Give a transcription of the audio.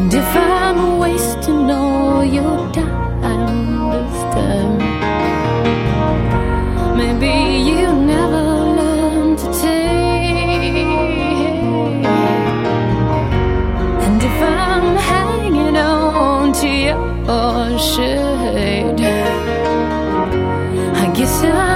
if I'm wasting all your time this time, maybe you never learn to take. And if I'm hanging on to your shade, I guess